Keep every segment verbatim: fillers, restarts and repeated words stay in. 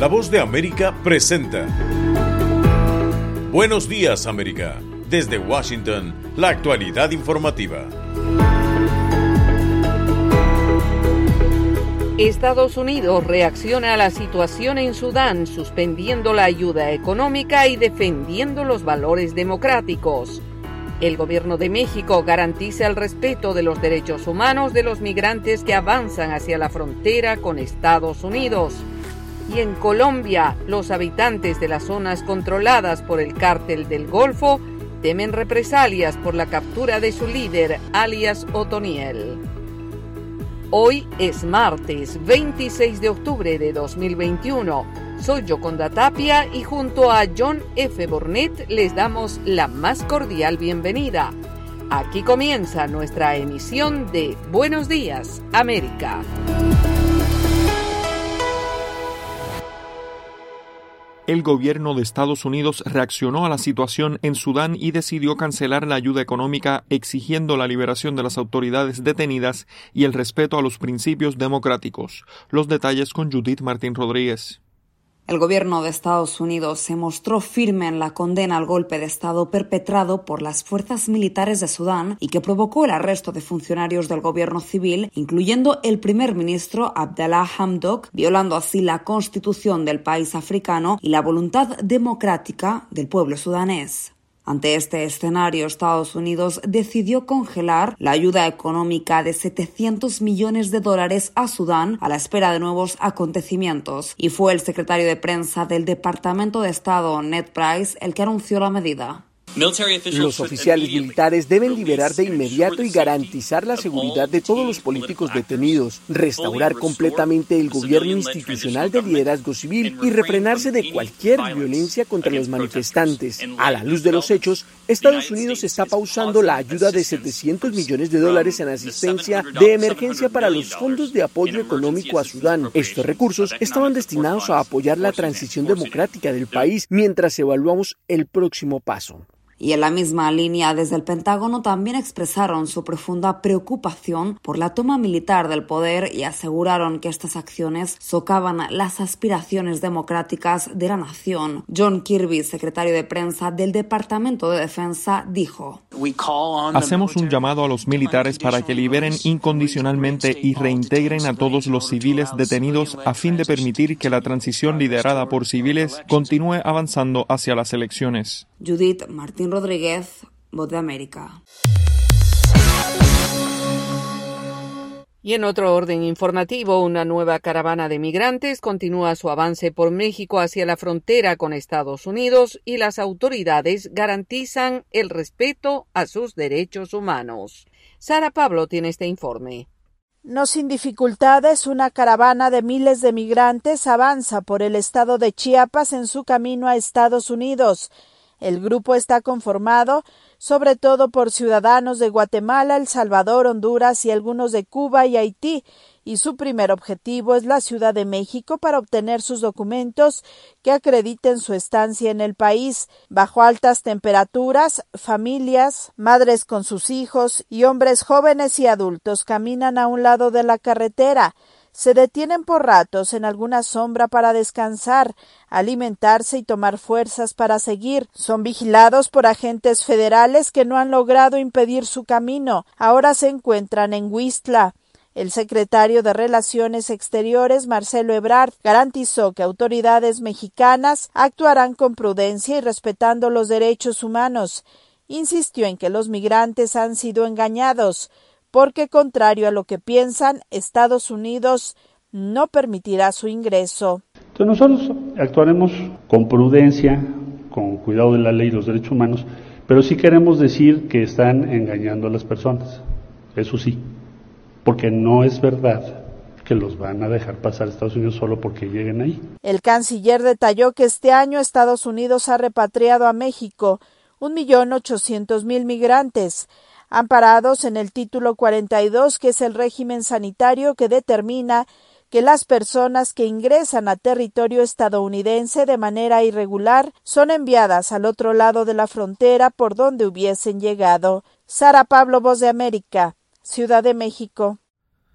La Voz de América presenta Buenos Días, América. Desde Washington, la actualidad informativa. Estados Unidos reacciona a la situación en Sudán, suspendiendo la ayuda económica y defendiendo los valores democráticos. El gobierno de México garantiza el respeto de los derechos humanos de los migrantes que avanzan hacia la frontera con Estados Unidos. Y en Colombia, los habitantes de las zonas controladas por el Cártel del Golfo temen represalias por la captura de su líder, alias Otoniel. Hoy es martes veintiséis de octubre de dos mil veintiuno. Soy Yoconda Tapia y junto a John F. Burnett les damos la más cordial bienvenida. Aquí comienza nuestra emisión de Buenos Días, América. El gobierno de Estados Unidos reaccionó a la situación en Sudán y decidió cancelar la ayuda económica, exigiendo la liberación de las autoridades detenidas y el respeto a los principios democráticos. Los detalles con Judith Martín Rodríguez. El gobierno de Estados Unidos se mostró firme en la condena al golpe de Estado perpetrado por las fuerzas militares de Sudán y que provocó el arresto de funcionarios del gobierno civil, incluyendo el primer ministro Abdallah Hamdok, violando así la constitución del país africano y la voluntad democrática del pueblo sudanés. Ante este escenario, Estados Unidos decidió congelar la ayuda económica de setecientos millones de dólares a Sudán a la espera de nuevos acontecimientos, y fue el secretario de prensa del Departamento de Estado, Ned Price, el que anunció la medida. Los oficiales militares deben liberar de inmediato y garantizar la seguridad de todos los políticos detenidos, restaurar completamente el gobierno institucional de liderazgo civil y refrenarse de cualquier violencia contra los manifestantes. A la luz de los hechos, Estados Unidos está pausando la ayuda de setecientos millones de dólares en asistencia de emergencia para los fondos de apoyo económico a Sudán. Estos recursos estaban destinados a apoyar la transición democrática del país mientras evaluamos el próximo paso. Y en la misma línea, desde el Pentágono también expresaron su profunda preocupación por la toma militar del poder y aseguraron que estas acciones socavan las aspiraciones democráticas de la nación. John Kirby, secretario de prensa del Departamento de Defensa, dijo: Hacemos un llamado a los militares para que liberen incondicionalmente y reintegren a todos los civiles detenidos a fin de permitir que la transición liderada por civiles continúe avanzando hacia las elecciones. Judith Martín Rodríguez, Voz de América. Y en otro orden informativo, una nueva caravana de migrantes continúa su avance por México hacia la frontera con Estados Unidos y las autoridades garantizan el respeto a sus derechos humanos. Sara Pablo tiene este informe. No sin dificultades, una caravana de miles de migrantes avanza por el estado de Chiapas en su camino a Estados Unidos. El grupo está conformado sobre todo por ciudadanos de Guatemala, El Salvador, Honduras y algunos de Cuba y Haití, y su primer objetivo es la Ciudad de México para obtener sus documentos que acrediten su estancia en el país. Bajo altas temperaturas, familias, madres con sus hijos y hombres jóvenes y adultos caminan a un lado de la carretera. Se detienen por ratos en alguna sombra para descansar, alimentarse y tomar fuerzas para seguir. Son vigilados por agentes federales que no han logrado impedir su camino. Ahora se encuentran en Huixtla. El secretario de Relaciones Exteriores, Marcelo Ebrard, garantizó que autoridades mexicanas actuarán con prudencia y respetando los derechos humanos. Insistió en que los migrantes han sido engañados, porque contrario a lo que piensan, Estados Unidos no permitirá su ingreso. Entonces nosotros actuaremos con prudencia, con cuidado de la ley y los derechos humanos, pero sí queremos decir que están engañando a las personas, eso sí, porque no es verdad que los van a dejar pasar a Estados Unidos solo porque lleguen ahí. El canciller detalló que este año Estados Unidos ha repatriado a México un millón ochocientos mil migrantes, amparados en el título cuarenta y dos, que es el régimen sanitario que determina que las personas que ingresan a territorio estadounidense de manera irregular son enviadas al otro lado de la frontera por donde hubiesen llegado. Sara Pablo, Voz de América, Ciudad de México.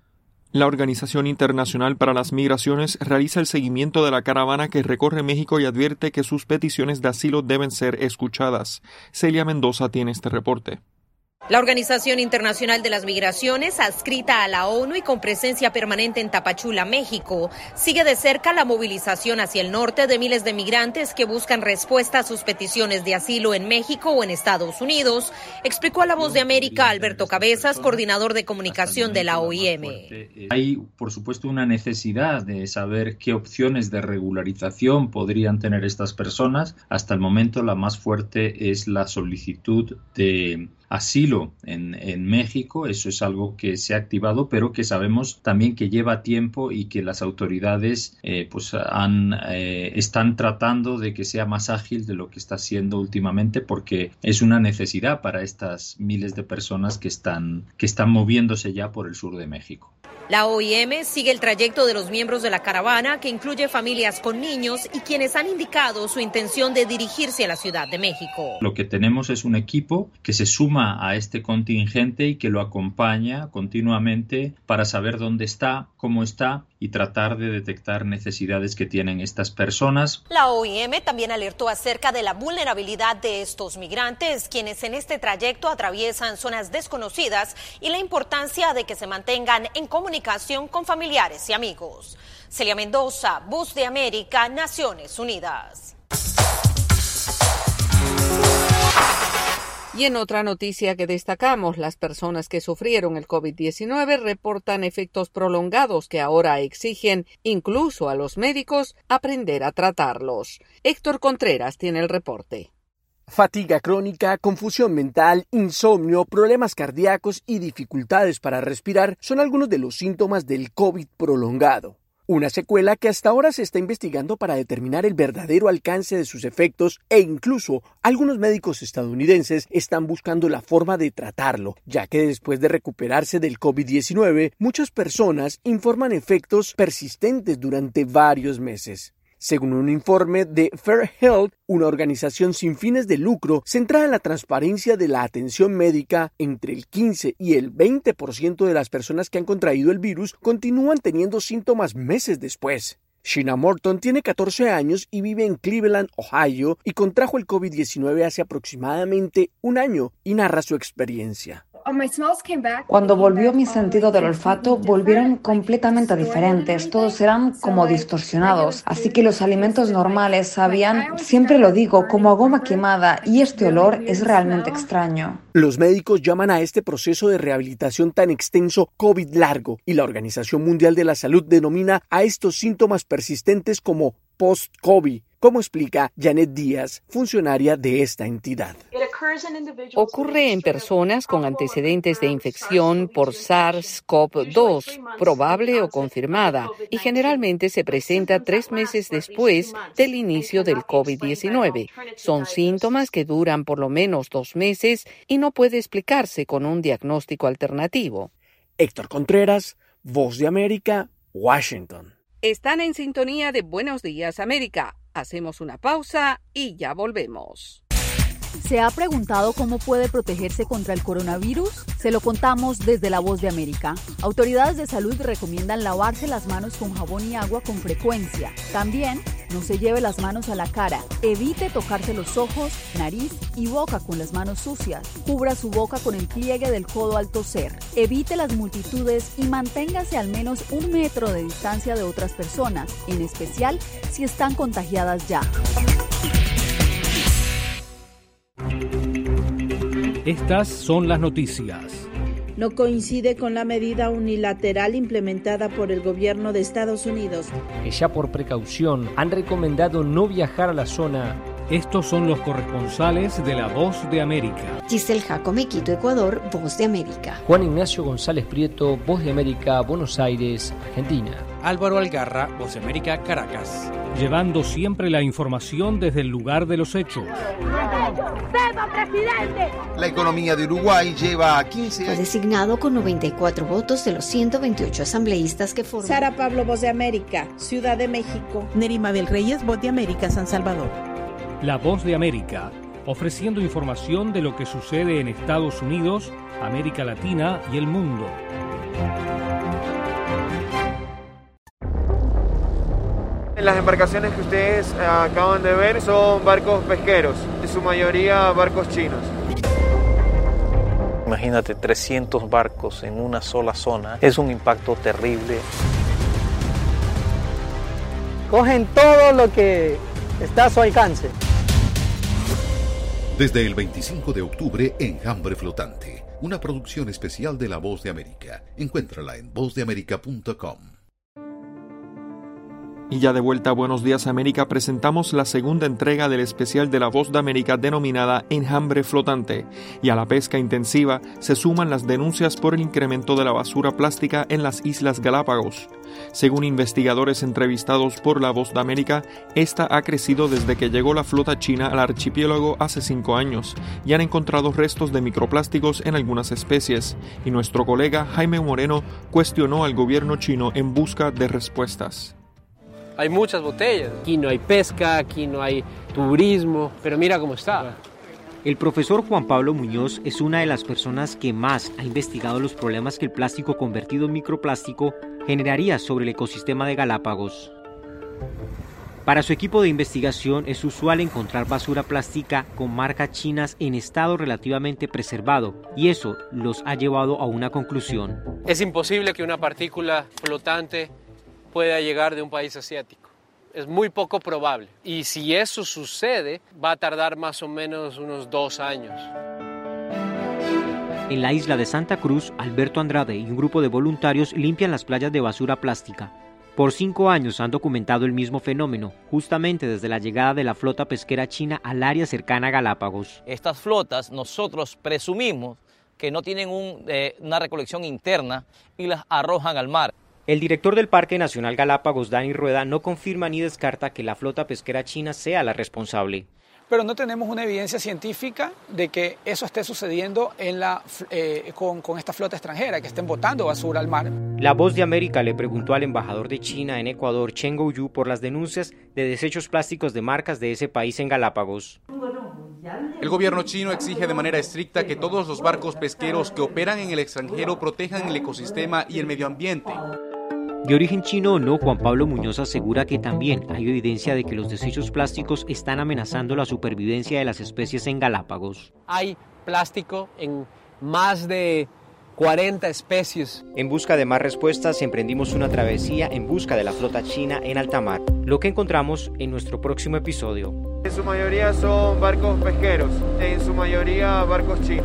La Organización Internacional para las Migraciones realiza el seguimiento de la caravana que recorre México y advierte que sus peticiones de asilo deben ser escuchadas. Celia Mendoza tiene este reporte. La Organización Internacional de las Migraciones, adscrita a la ONU y con presencia permanente en Tapachula, México, sigue de cerca la movilización hacia el norte de miles de migrantes que buscan respuesta a sus peticiones de asilo en México o en Estados Unidos, explicó a La Voz de América Alberto Cabezas, coordinador de comunicación de la O I M. Hay, por supuesto, una necesidad de saber qué opciones de regularización podrían tener estas personas. Hasta el momento, la más fuerte es la solicitud de asilo en, en México. Eso es algo que se ha activado, pero que sabemos también que lleva tiempo y que las autoridades eh, pues han, eh, están tratando de que sea más ágil de lo que está siendo últimamente, porque es una necesidad para estas miles de personas que están, que están moviéndose ya por el sur de México. La O I M sigue el trayecto de los miembros de la caravana, que incluye familias con niños y quienes han indicado su intención de dirigirse a la Ciudad de México. Lo que tenemos es un equipo que se suma a este contingente y que lo acompaña continuamente para saber dónde está, cómo está y tratar de detectar necesidades que tienen estas personas. La O I M también alertó acerca de la vulnerabilidad de estos migrantes, quienes en este trayecto atraviesan zonas desconocidas, y la importancia de que se mantengan en comunicación con familiares y amigos. Celia Mendoza, Voz de América, Naciones Unidas. Y en otra noticia que destacamos, las personas que sufrieron el COVID diecinueve reportan efectos prolongados que ahora exigen, incluso a los médicos, aprender a tratarlos. Héctor Contreras tiene el reporte. Fatiga crónica, confusión mental, insomnio, problemas cardíacos y dificultades para respirar son algunos de los síntomas del COVID prolongado. Una secuela que hasta ahora se está investigando para determinar el verdadero alcance de sus efectos, e incluso algunos médicos estadounidenses están buscando la forma de tratarlo, ya que después de recuperarse del COVID diecinueve, muchas personas informan efectos persistentes durante varios meses. Según un informe de Fair Health, una organización sin fines de lucro centrada en la transparencia de la atención médica, entre el quince y el veinte por ciento de las personas que han contraído el virus continúan teniendo síntomas meses después. Sheena Morton tiene catorce años y vive en Cleveland, Ohio, y contrajo el COVID diecinueve hace aproximadamente un año y narra su experiencia. Cuando volvió mi sentido del olfato, volvieron completamente diferentes, todos eran como distorsionados, así que los alimentos normales sabían, siempre lo digo, como a goma quemada, y este olor es realmente extraño. Los médicos llaman a este proceso de rehabilitación tan extenso COVID largo, y la Organización Mundial de la Salud denomina a estos síntomas persistentes como post-COVID, como explica Janet Díaz, funcionaria de esta entidad. Ocurre en personas con antecedentes de infección por SARS CoV dos, probable o confirmada, y generalmente se presenta tres meses después del inicio del COVID diecinueve. Son síntomas que duran por lo menos dos meses y no puede explicarse con un diagnóstico alternativo. Héctor Contreras, Voz de América, Washington. Están en sintonía de Buenos Días, América. Hacemos una pausa y ya volvemos. ¿Se ha preguntado cómo puede protegerse contra el coronavirus? Se lo contamos desde La Voz de América. Autoridades de salud recomiendan lavarse las manos con jabón y agua con frecuencia. También, no se lleve las manos a la cara. Evite tocarse los ojos, nariz y boca con las manos sucias. Cubra su boca con el pliegue del codo al toser. Evite las multitudes y manténgase al menos un metro de distancia de otras personas, en especial si están contagiadas ya. Estas son las noticias. No coincide con la medida unilateral implementada por el gobierno de Estados Unidos, que ya por precaución han recomendado no viajar a la zona. Estos son los corresponsales de La Voz de América. Giselle Jacome, Quito, Ecuador, Voz de América. Juan Ignacio González Prieto, Voz de América, Buenos Aires, Argentina. Álvaro Algarra, Voz de América, Caracas. Llevando siempre la información desde el lugar de los hechos. La economía de Uruguay lleva quince años. Fue designado con noventa y cuatro votos de los ciento veintiocho asambleístas que forman. Sara Pablo, Voz de América, Ciudad de México. Nerima Bel Reyes, Voz de América, San Salvador. La Voz de América, ofreciendo información de lo que sucede en Estados Unidos, América Latina y el mundo. Las embarcaciones que ustedes acaban de ver son barcos pesqueros, en su mayoría barcos chinos. Imagínate trescientos barcos en una sola zona, es un impacto terrible. Cogen todo lo que está a su alcance. Desde el veinticinco de octubre, Enjambre Flotante, una producción especial de La Voz de América. Encuéntrala en voz de américa punto com. Y ya de vuelta a Buenos Días América, presentamos la segunda entrega del especial de La Voz de América denominada Enjambre Flotante. Y a la pesca intensiva se suman las denuncias por el incremento de la basura plástica en las Islas Galápagos. Según investigadores entrevistados por La Voz de América, esta ha crecido desde que llegó la flota china al archipiélago hace cinco años y han encontrado restos de microplásticos en algunas especies. Y nuestro colega Jaime Moreno cuestionó al gobierno chino en busca de respuestas. Hay muchas botellas. Aquí no hay pesca, aquí no hay turismo, pero mira cómo está. El profesor Juan Pablo Muñoz es una de las personas que más ha investigado los problemas que el plástico convertido en microplástico generaría sobre el ecosistema de Galápagos. Para su equipo de investigación es usual encontrar basura plástica con marcas chinas en estado relativamente preservado, y eso los ha llevado a una conclusión. Es imposible que una partícula flotante pueda llegar de un país asiático. Es muy poco probable. Y si eso sucede, va a tardar más o menos unos dos años. En la isla de Santa Cruz, Alberto Andrade y un grupo de voluntarios limpian las playas de basura plástica. Por cinco años han documentado el mismo fenómeno, justamente desde la llegada de la flota pesquera china al área cercana a Galápagos. Estas flotas nosotros presumimos que no tienen un, eh, una recolección interna y las arrojan al mar. El director del Parque Nacional Galápagos, Dani Rueda, no confirma ni descarta que la flota pesquera china sea la responsable. Pero no tenemos una evidencia científica de que eso esté sucediendo en la, eh, con, con esta flota extranjera, que estén botando basura al mar. La Voz de América le preguntó al embajador de China en Ecuador, Chen Guoyu, por las denuncias de desechos plásticos de marcas de ese país en Galápagos. El gobierno chino exige de manera estricta que todos los barcos pesqueros que operan en el extranjero protejan el ecosistema y el medio ambiente. De origen chino o no, Juan Pablo Muñoz asegura que también hay evidencia de que los desechos plásticos están amenazando la supervivencia de las especies en Galápagos. Hay plástico en más de cuarenta especies. En busca de más respuestas, emprendimos una travesía en busca de la flota china en alta mar, lo que encontramos en nuestro próximo episodio. En su mayoría son barcos pesqueros, en su mayoría barcos chinos.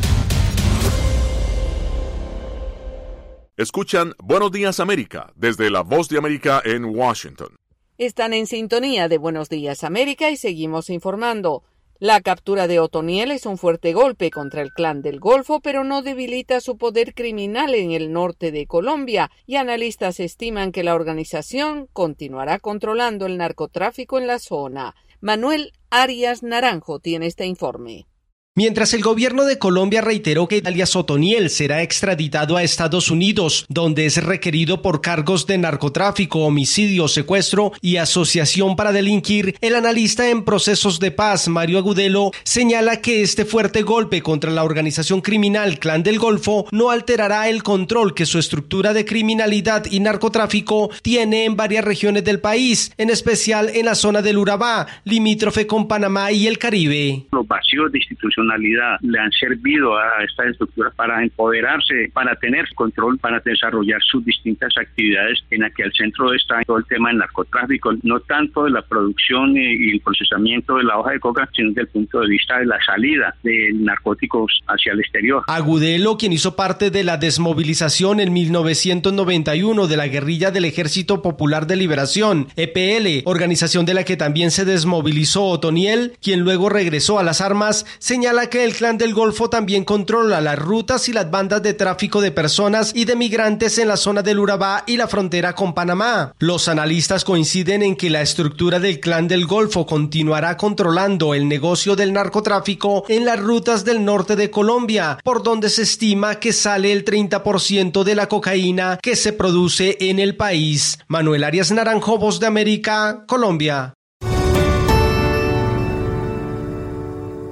Escuchan Buenos Días América desde La Voz de América en Washington. Están en sintonía de Buenos Días América y seguimos informando. La captura de Otoniel es un fuerte golpe contra el Clan del Golfo, pero no debilita su poder criminal en el norte de Colombia, y analistas estiman que la organización continuará controlando el narcotráfico en la zona. Manuel Arias Naranjo tiene este informe. Mientras el gobierno de Colombia reiteró que alias Otoniel será extraditado a Estados Unidos, donde es requerido por cargos de narcotráfico, homicidio, secuestro y asociación para delinquir, el analista en procesos de paz, Mario Agudelo, señala que este fuerte golpe contra la organización criminal Clan del Golfo no alterará el control que su estructura de criminalidad y narcotráfico tiene en varias regiones del país, en especial en la zona del Urabá, limítrofe con Panamá y el Caribe. Los vacíos de institucionalidad le han servido a esta estructura para empoderarse, para tener control, para desarrollar sus distintas actividades, en la que al centro está todo el tema del narcotráfico, no tanto de la producción y el procesamiento de la hoja de coca, sino desde el punto de vista de la salida de narcóticos hacia el exterior. Agudelo, quien hizo parte de la desmovilización en mil novecientos noventa y uno de la guerrilla del Ejército Popular de Liberación, E P L, organización de la que también se desmovilizó Otoniel, quien luego regresó a las armas, señala que el Clan del Golfo también controla las rutas y las bandas de tráfico de personas y de migrantes en la zona del Urabá y la frontera con Panamá. Los analistas coinciden en que la estructura del Clan del Golfo continuará controlando el negocio del narcotráfico en las rutas del norte de Colombia, por donde se estima que sale el treinta por ciento de la cocaína que se produce en el país. Manuel Arias Naranjo, Voz de América, Colombia.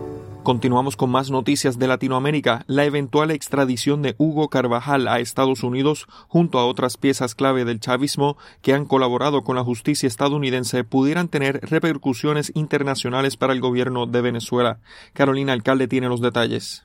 Continuamos con más noticias de Latinoamérica. La eventual extradición de Hugo Carvajal a Estados Unidos, junto a otras piezas clave del chavismo que han colaborado con la justicia estadounidense, pudieran tener repercusiones internacionales para el gobierno de Venezuela. Carolina Alcalde tiene los detalles.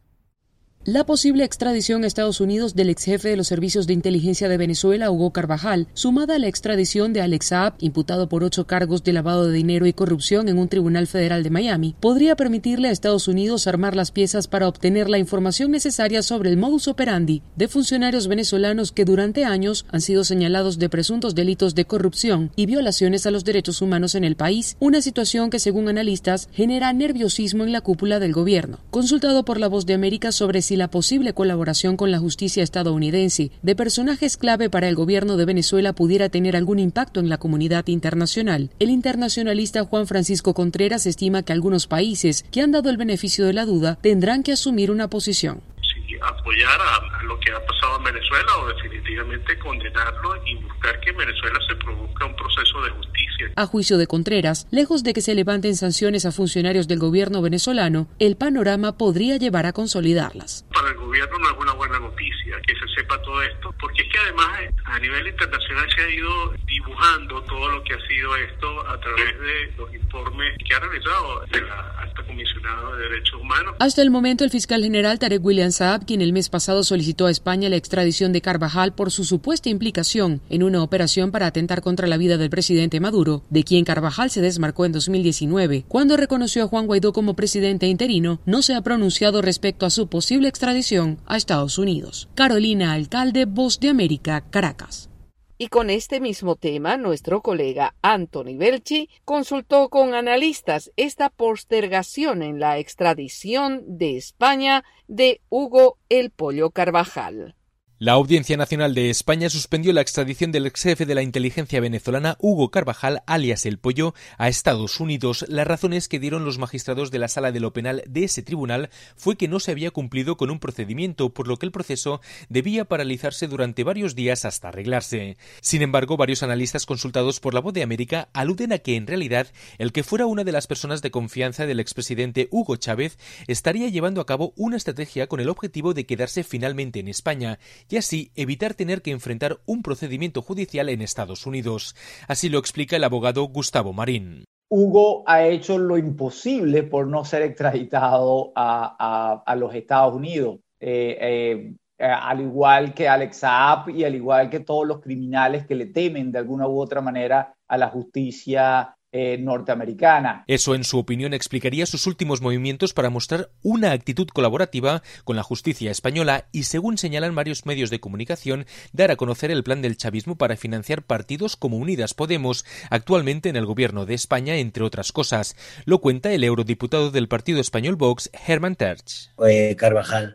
La posible extradición a Estados Unidos del ex jefe de los servicios de inteligencia de Venezuela, Hugo Carvajal, sumada a la extradición de Alex Saab, imputado por ocho cargos de lavado de dinero y corrupción en un tribunal federal de Miami, podría permitirle a Estados Unidos armar las piezas para obtener la información necesaria sobre el modus operandi de funcionarios venezolanos que durante años han sido señalados de presuntos delitos de corrupción y violaciones a los derechos humanos en el país, una situación que, según analistas, genera nerviosismo en la cúpula del gobierno. Consultado por La Voz de América sobre si la posible colaboración con la justicia estadounidense de personajes clave para el gobierno de Venezuela pudiera tener algún impacto en la comunidad internacional, el internacionalista Juan Francisco Contreras estima que algunos países que han dado el beneficio de la duda tendrán que asumir una posición. Si apoyar a, a lo que ha pasado en Venezuela o definitivamente condenarlo y buscar que en Venezuela se produzca un proceso de justicia. A juicio de Contreras, lejos de que se levanten sanciones a funcionarios del gobierno venezolano, el panorama podría llevar a consolidarlas. Para el gobierno no es una buena noticia que se sepa todo esto, porque es que además a nivel internacional se ha ido dibujando todo lo que ha sido esto a través de los informes que ha realizado de la alta comisionada de derechos humanos. Hasta el momento, el fiscal general Tarek William Saab, quien el mes pasado solicitó a España la extradición de Carvajal por su supuesta implicación en una operación para atentar contra la vida del presidente Maduro, de quien Carvajal se desmarcó en dos mil diecinueve, cuando reconoció a Juan Guaidó como presidente interino, no se ha pronunciado respecto a su posible extradición a Estados Unidos. Carolina Alcalde, Voz de América, Caracas. Y con este mismo tema, nuestro colega Anthony Belchi consultó con analistas esta postergación en la extradición de España de Hugo El Pollo Carvajal. La Audiencia Nacional de España suspendió la extradición del ex jefe de la inteligencia venezolana Hugo Carvajal, alias El Pollo, a Estados Unidos. Las razones que dieron los magistrados de la Sala de lo Penal de ese tribunal fue que no se había cumplido con un procedimiento, por lo que el proceso debía paralizarse durante varios días hasta arreglarse. Sin embargo, varios analistas consultados por La Voz de América aluden a que, en realidad, el que fuera una de las personas de confianza del expresidente Hugo Chávez estaría llevando a cabo una estrategia con el objetivo de quedarse finalmente en España y así evitar tener que enfrentar un procedimiento judicial en Estados Unidos. Así lo explica el abogado Gustavo Marín. Hugo ha hecho lo imposible por no ser extraditado a, a, a los Estados Unidos, eh, eh, al igual que Alex Saab y al igual que todos los criminales que le temen de alguna u otra manera a la justicia Eh, norteamericana. Eso, en su opinión, explicaría sus últimos movimientos para mostrar una actitud colaborativa con la justicia española y, según señalan varios medios de comunicación, dar a conocer el plan del chavismo para financiar partidos como Unidas Podemos, actualmente en el gobierno de España, entre otras cosas. Lo cuenta el eurodiputado del partido español Vox, Hermann Tertsch. Eh, Carvajal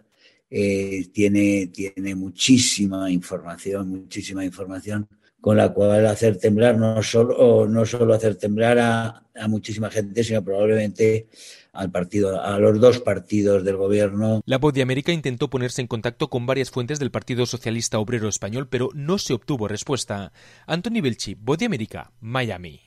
eh, tiene, tiene muchísima información, muchísima información con la cual hacer temblar, no solo, no solo hacer temblar a, a muchísima gente, sino probablemente al partido, a los dos partidos del gobierno. La Voz de América intentó ponerse en contacto con varias fuentes del Partido Socialista Obrero Español, pero no se obtuvo respuesta. Anthony Belchi, Voz de América, Miami.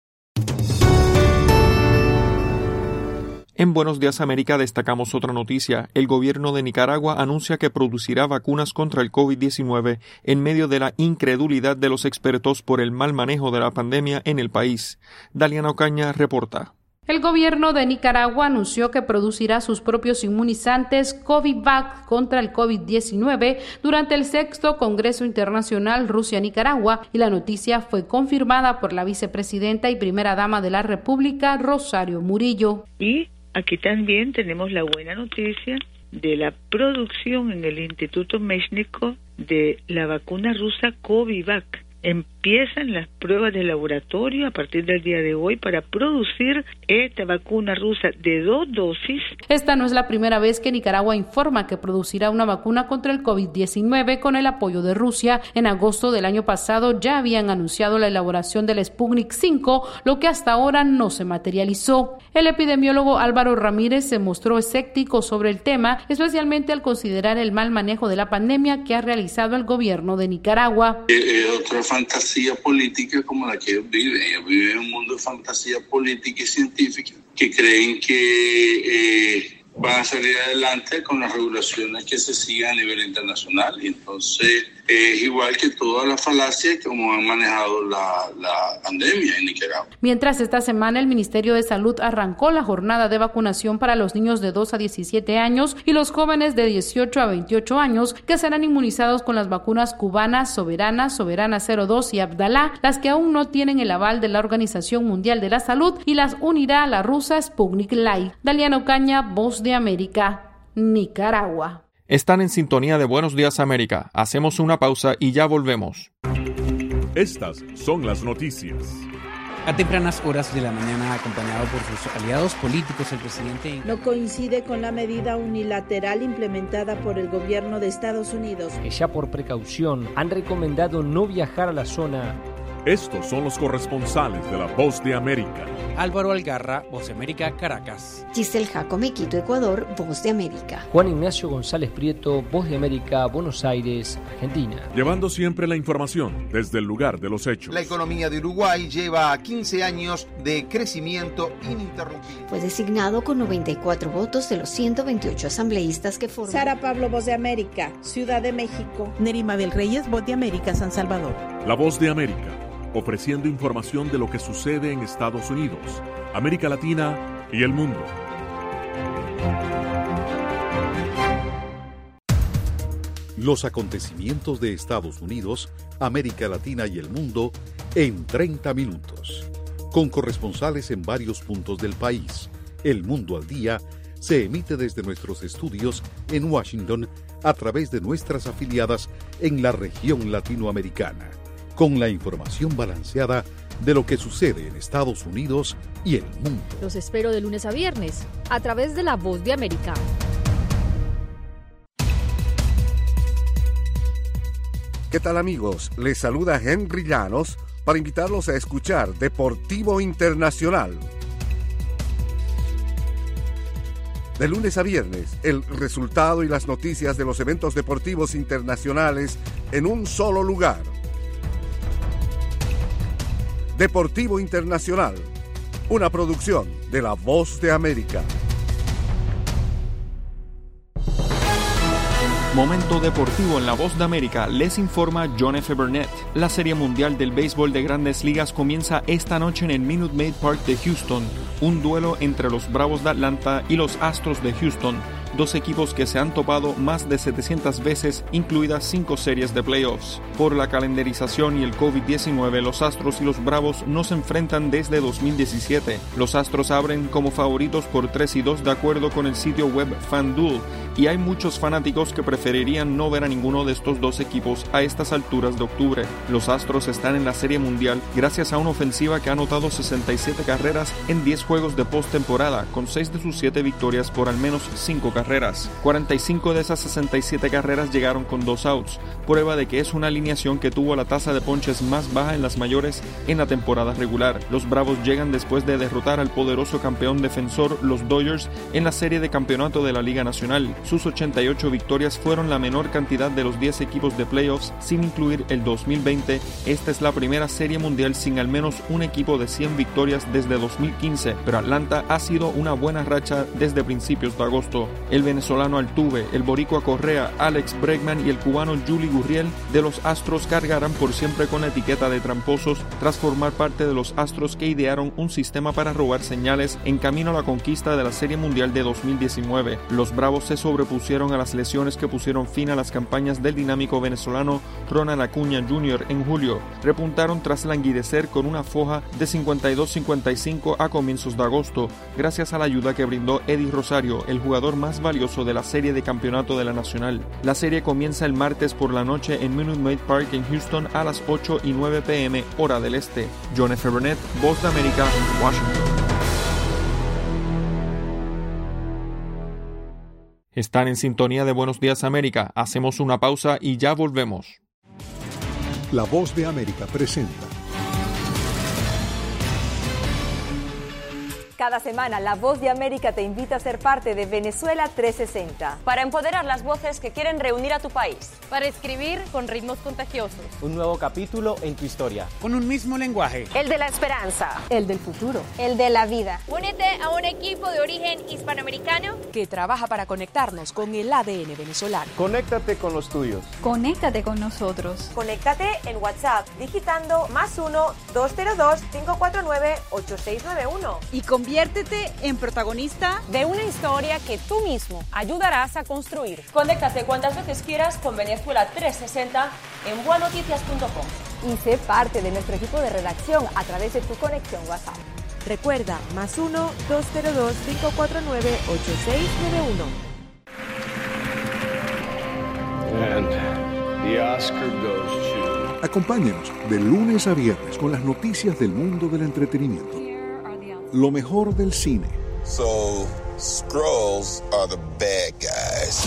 En Buenos Días América destacamos otra noticia. El gobierno de Nicaragua anuncia que producirá vacunas contra el COVID diecinueve en medio de la incredulidad de los expertos por el mal manejo de la pandemia en el país. Daliana Ocaña reporta. El gobierno de Nicaragua anunció que producirá sus propios inmunizantes COVIVAC contra el COVID diecinueve durante el sexto Congreso Internacional Rusia-Nicaragua, y la noticia fue confirmada por la vicepresidenta y primera dama de la República, Rosario Murillo. Y aquí también tenemos la buena noticia de la producción en el Instituto México de la vacuna rusa COVIVAC. Empiezan las pruebas de laboratorio a partir del día de hoy para producir esta vacuna rusa de dos dosis. Esta no es la primera vez que Nicaragua informa que producirá una vacuna contra el COVID diecinueve con el apoyo de Rusia. En agosto del año pasado ya habían anunciado la elaboración del Sputnik cinco, lo que hasta ahora no se materializó. El epidemiólogo Álvaro Ramírez se mostró escéptico sobre el tema, especialmente al considerar el mal manejo de la pandemia que ha realizado el gobierno de Nicaragua. Eh, eh, otra fantasía política como la que ellos viven. Ellos viven en un mundo de fantasía política y científica que creen que eh, van a salir adelante con las regulaciones que se sigan a nivel internacional. Y entonces es igual que todas las falacias como han manejado la, la pandemia en Nicaragua. Mientras esta semana el Ministerio de Salud arrancó la jornada de vacunación para los niños de dos a diecisiete años y los jóvenes de dieciocho a veintiocho años que serán inmunizados con las vacunas cubanas, Soberana, Soberana cero dos y Abdalá, las que aún no tienen el aval de la Organización Mundial de la Salud, y las unirá a la rusa Sputnik Light. Daliana Ocaña, Voz de América, Nicaragua. Están en sintonía de Buenos Días América. Hacemos una pausa y ya volvemos. Estas son las noticias. A tempranas horas de la mañana, acompañado por sus aliados políticos, el presidente no coincide con la medida unilateral implementada por el gobierno de Estados Unidos, que ya por precaución han recomendado no viajar a la zona. Estos son los corresponsales de La Voz de América. Álvaro Algarra, Voz de América, Caracas. Giselle Jacome, Quito, Ecuador, Voz de América. Juan Ignacio González Prieto, Voz de América, Buenos Aires, Argentina. Llevando siempre la información desde el lugar de los hechos. La economía de Uruguay lleva quince años de crecimiento ininterrumpido. Fue designado con noventa y cuatro votos de los ciento veintiocho asambleístas que forman. Sara Pablo, Voz de América, Ciudad de México. Neri Mabel Reyes, Voz de América, San Salvador. La Voz de América, ofreciendo información de lo que sucede en Estados Unidos, América Latina y el mundo. Los acontecimientos de Estados Unidos, América Latina y el mundo en treinta minutos. Con corresponsales en varios puntos del país. El Mundo al Día se emite desde nuestros estudios en Washington a través de nuestras afiliadas en la región latinoamericana, con la información balanceada de lo que sucede en Estados Unidos y el mundo. Los espero de lunes a viernes, a través de La Voz de América. ¿Qué tal, amigos? Les saluda Henry Llanos para invitarlos a escuchar Deportivo Internacional. De lunes a viernes, el resultado y las noticias de los eventos deportivos internacionales en un solo lugar. Deportivo Internacional, una producción de La Voz de América. Momento deportivo en La Voz de América, les informa John F. Burnett. La Serie Mundial del Béisbol de Grandes Ligas comienza esta noche en el Minute Maid Park de Houston, un duelo entre los Bravos de Atlanta y los Astros de Houston, dos equipos que se han topado más de setecientas veces, incluidas cinco series de playoffs. Por la calendarización y el COVID diecinueve, los Astros y los Bravos no se enfrentan desde dos mil diecisiete. Los Astros abren como favoritos por tres y dos de acuerdo con el sitio web FanDuel, y hay muchos fanáticos que preferirían no ver a ninguno de estos dos equipos a estas alturas de octubre. Los Astros están en la Serie Mundial gracias a una ofensiva que ha anotado sesenta y siete carreras en diez juegos de postemporada, con seis de sus siete victorias por al menos cinco carreras. cuarenta y cinco de esas sesenta y siete carreras llegaron con dos outs, prueba de que es una alineación que tuvo la tasa de ponches más baja en las mayores en la temporada regular. Los Bravos llegan después de derrotar al poderoso campeón defensor, los Dodgers, en la serie de campeonato de la Liga Nacional. Sus ochenta y ocho victorias fueron la menor cantidad de los diez equipos de playoffs, sin incluir el dos mil veinte. Esta es la primera serie mundial sin al menos un equipo de cien victorias desde dos mil quince, pero Atlanta ha sido una buena racha desde principios de agosto. El venezolano Altuve, el boricua Correa, Alex Bregman y el cubano Yuli Gurriel de los Astros cargarán por siempre con la etiqueta de tramposos tras formar parte de los Astros que idearon un sistema para robar señales en camino a la conquista de la Serie Mundial de dos mil diecinueve. Los Bravos se sobrepusieron a las lesiones que pusieron fin a las campañas del dinámico venezolano Ronald Acuña junior en julio. Repuntaron tras languidecer con una foja de cincuenta y dos cincuenta y cinco a comienzos de agosto, gracias a la ayuda que brindó Eddie Rosario, el jugador más valioso de la serie de campeonato de la Nacional. La serie comienza el martes por la noche en Minute Maid Park en Houston a las ocho y nueve p m hora del este. John F. Burnett, Voz de América, Washington. Están en sintonía de Buenos Días América. Hacemos una pausa y ya volvemos. La Voz de América presenta Cada semana, La Voz de América te invita a ser parte de Venezuela trescientos sesenta. Para empoderar las voces que quieren reunir a tu país. Para escribir con ritmos contagiosos. Un nuevo capítulo en tu historia. Con un mismo lenguaje. El de la esperanza. El del futuro. El de la vida. Únete a un equipo de origen hispanoamericano que trabaja para conectarnos con el A D N venezolano. Conéctate con los tuyos. Conéctate con nosotros. Conéctate en WhatsApp digitando más uno, dos cero dos, cinco cuatro nueve, ocho seis nueve uno. Y conviértete en protagonista de una historia que tú mismo ayudarás a construir. Conéctate cuantas veces quieras con Venezuela trescientos sesenta en buenoticias punto com. Y sé parte de nuestro equipo de redacción a través de tu conexión WhatsApp. Recuerda, más uno, dos cero dos, cinco cuatro nueve, ocho seis nueve uno. And the Oscar goes to... Acompáñenos de lunes a viernes con las noticias del mundo del entretenimiento. Lo mejor del cine. So, Skrulls are the bad guys.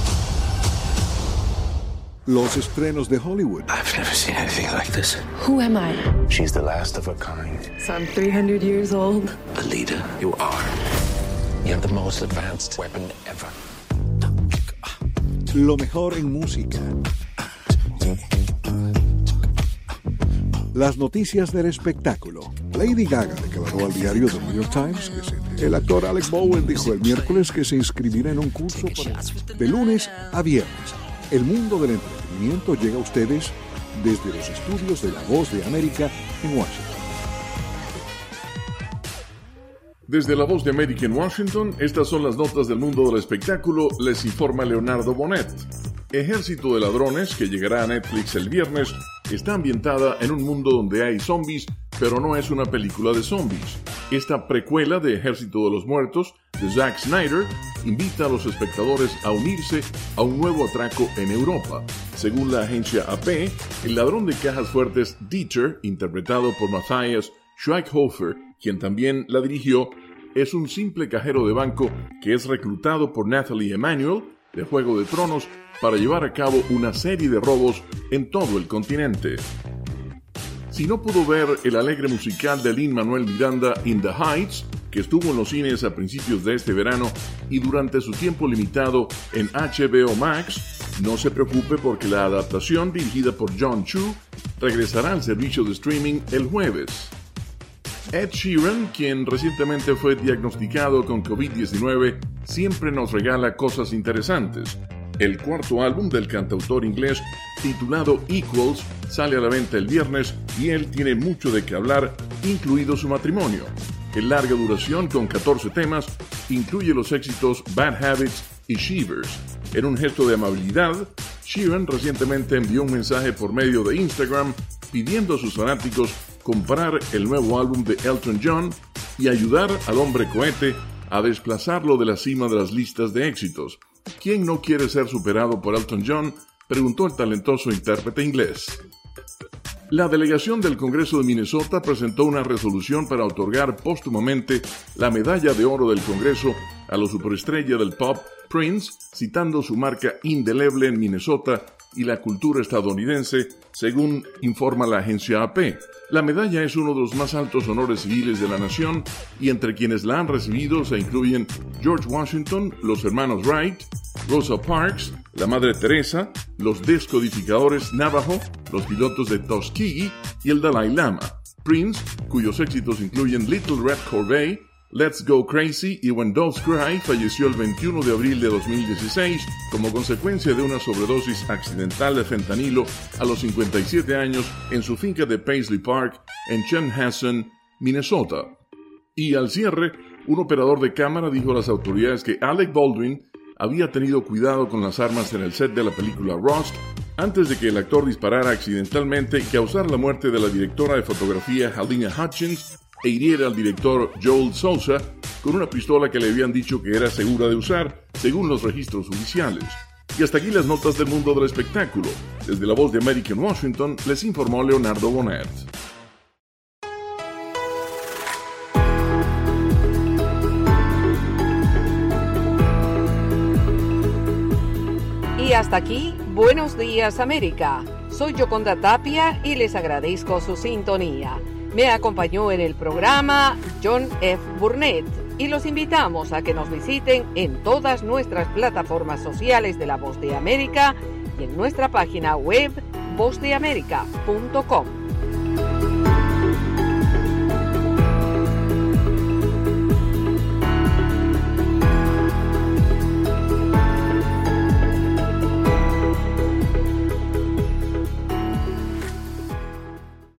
Los estrenos de Hollywood. I've never seen anything like this. Who am I? She's the last of her kind. So I'm three hundred years old. Alita, you are. You have the most advanced weapon ever. Lo mejor en música. Las noticias del espectáculo. Lady Gaga declaró al diario The New York Times que se... el actor Alec Bowen dijo el miércoles que se inscribirá en un curso para... de lunes a viernes. El mundo del entretenimiento llega a ustedes desde los estudios de La Voz de América en Washington. Desde La Voz de América en Washington, estas son las notas del mundo del espectáculo, les informa Leonardo Bonet. Ejército de Ladrones, que llegará a Netflix el viernes, está ambientada en un mundo donde hay zombies, pero no es una película de zombies. Esta precuela de Ejército de los Muertos, de Zack Snyder, invita a los espectadores a unirse a un nuevo atraco en Europa. Según la agencia A P, el ladrón de cajas fuertes Dieter, interpretado por Matthias Schweighofer, quien también la dirigió, es un simple cajero de banco que es reclutado por Nathalie Emmanuel, de Juego de Tronos, para llevar a cabo una serie de robos en todo el continente. Si no pudo ver el alegre musical de Lin-Manuel Miranda, In the Heights, que estuvo en los cines a principios de este verano y durante su tiempo limitado en H B O Max, no se preocupe porque la adaptación dirigida por John Chu regresará al servicio de streaming el jueves. Ed Sheeran, quien recientemente fue diagnosticado con COVID diecinueve, siempre nos regala cosas interesantes. El cuarto álbum del cantautor inglés, titulado Equals, sale a la venta el viernes y él tiene mucho de qué hablar, incluido su matrimonio. En larga duración, con catorce temas, incluye los éxitos Bad Habits y Shivers. En un gesto de amabilidad, Sheeran recientemente envió un mensaje por medio de Instagram pidiendo a sus fanáticos comprar el nuevo álbum de Elton John y ayudar al hombre cohete a desplazarlo de la cima de las listas de éxitos. ¿Quién no quiere ser superado por Elton John?, preguntó el talentoso intérprete inglés. La delegación del Congreso de Minnesota presentó una resolución para otorgar póstumamente la medalla de oro del Congreso a la superestrella del pop Prince, citando su marca indeleble en Minnesota y la cultura estadounidense, según informa la agencia A P. La medalla es uno de los más altos honores civiles de la nación y entre quienes la han recibido se incluyen George Washington, los hermanos Wright, Rosa Parks, la Madre Teresa, los descodificadores Navajo, los pilotos de Tuskegee y el Dalai Lama. Prince, cuyos éxitos incluyen Little Red Corvée, Let's Go Crazy y When Doves Cry, falleció el veintiuno de abril de dos mil dieciséis como consecuencia de una sobredosis accidental de fentanilo a los cincuenta y siete años en su finca de Paisley Park en Chanhassen, Minnesota. Y al cierre, un operador de cámara dijo a las autoridades que Alec Baldwin había tenido cuidado con las armas en el set de la película Rust antes de que el actor disparara accidentalmente y causara la muerte de la directora de fotografía Halyna Hutchins e hiriera al director Joel Souza con una pistola que le habían dicho que era segura de usar, según los registros judiciales. Y hasta aquí las notas del mundo del espectáculo. Desde La Voz de América en Washington, les informó Leonardo Bonet. Y hasta aquí, Buenos Días América. Soy Yoconda Tapia y les agradezco su sintonía. Me acompañó en el programa John F. Burnett y los invitamos a que nos visiten en todas nuestras plataformas sociales de La Voz de América y en nuestra página web voz de américa punto com.